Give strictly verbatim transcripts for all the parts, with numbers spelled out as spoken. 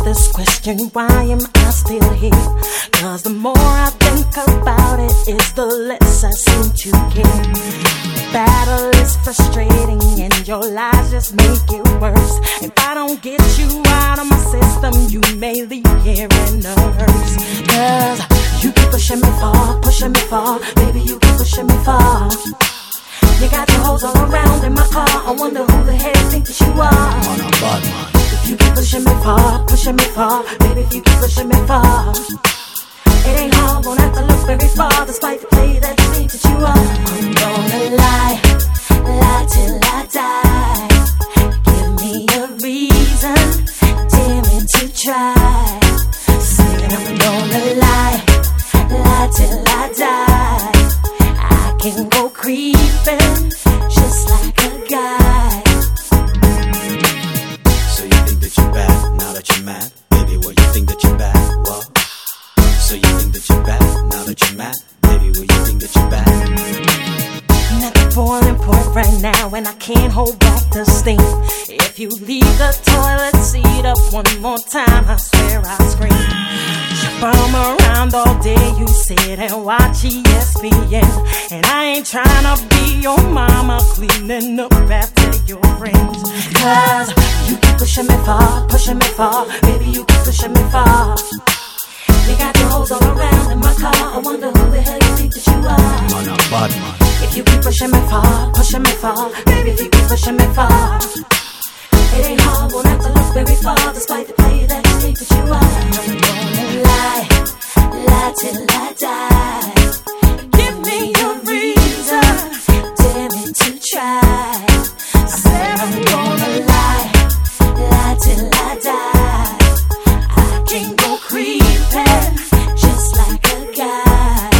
this question, why am I still here? Cause the more I think about it, is the less I seem to care. The battle is frustrating and your lies just make it worse. If I don't get you out of my system, you may leave here in a hearse. Cause you keep pushing me far, pushing me far, baby, you keep pushing me far. You got your hoes all around in my car, I wonder who the hell you think that you are. On a bad man. If you keep pushing me far, pushing me far, baby, if you keep pushing me far, it ain't hard, won't have to look very far, despite the play that you think that you are. I'm gonna lie, lie till I die. Give me a reason, dare me to try. Saying I'm gonna lie, lie till I die. I can go creeping, just like a guy. So you think that you're bad, now that you're mad? Baby, what you think that you're bad? What? So you think that you're bad, now that you're mad? Baby, what you think that you're bad? I'm at the boiling point right now, and I can't hold back the steam. If you leave the toilet seat up one more time, I swear I'll scream. Bum around all day, you sit and watch E S P N, and I ain't tryna be your mama cleaning up after your friends. Cause you keep pushing me far, pushing me far, baby, you keep pushing me far. You got your hoes all around in my car, I wonder who the hell you think that you are. On a bad man. If you keep pushing me far, pushing me far, baby, if you keep pushing me far, it ain't hard, won't have to look very far, despite the play that you think that you are. I'm gonna lie, lie till I die. Give me a reason, dare me to try. I said I'm gonna lie, lie till I die. I can go creeping, just like a guy.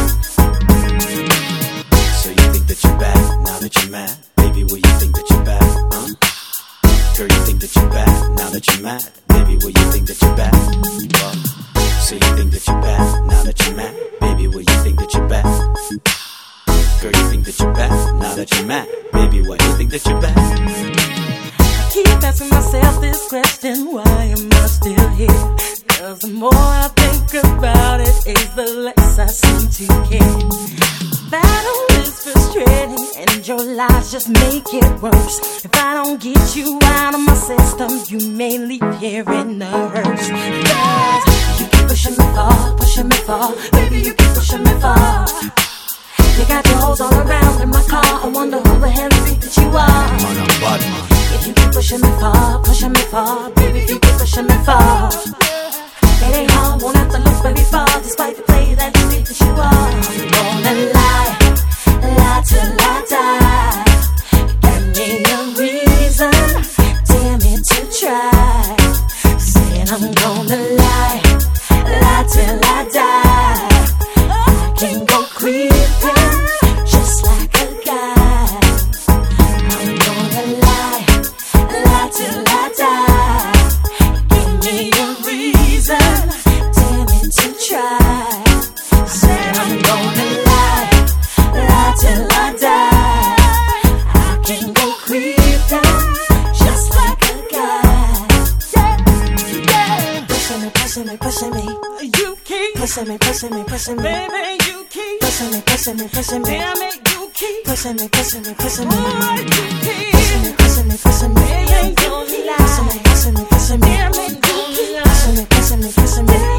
So you think that you're bad, now that you're mad? Baby, what you think that you're bad, huh? Girl, you think that you're bad, now that you're mad? Baby, what you think that you're bad? Well, so you think that you're bad, now that you're mad? Baby, what you think that you're bad? Girl, you think that you're bad, now that you're mad? Baby, what you think that you're bad? I keep asking myself this question, why am I still here? Cause the more I think about it, is the less I seem to care. The battle is frustrating and your lies just make it worse. If I don't get you out of my system, you may leave here in a hearse. Cause you keep pushing me far, pushing me far, baby, you keep pushing me far. You got your hoes all around in my car, I wonder who the hell you think that you are. On a bad man. If you keep pushing me far, pushing me far, baby, if you keep pushing me far, it ain't hard, won't have to look very far, despite the play that you think that you are. I'm gonna lie, lie till I die. Give me a reason, dare me to try. Saying I'm gonna lie, lie till I die. I can go creeping, just like a guy. I'm gonna lie, lie till I die. Give me a reason, dare me to try. Said I'm gonna lie, lie till I die. I can go creeping, just like a guy. Yeah, yeah. Pushing me, pushing me, pushing me. You keep pushing me, pushing me, pushing me. Baby, you keep pushing me, pushing me, pushing me. Damn it, you keep pushing me, pushing me, pushing me. Boy, you keep pushing me, pushing me, pushing me. Baby, you keep pushing me, pushing me, pushing me. Damn it, you keep pushing me, pushing me, pushing me.